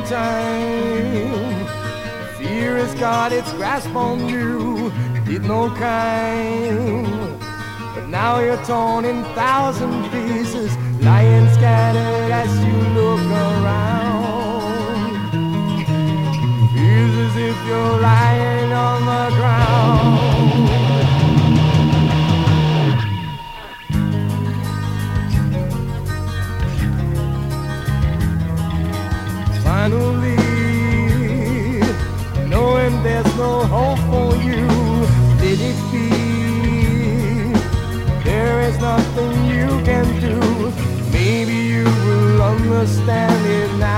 time. Fear has got its grasp on you, did no crime. But now you're torn in thousand pieces, lying scattered as you look around. Feels as if you're lying on the ground. Finally, knowing there's no hope for you, let it be. There is nothing you can do. Maybe you will understand it now.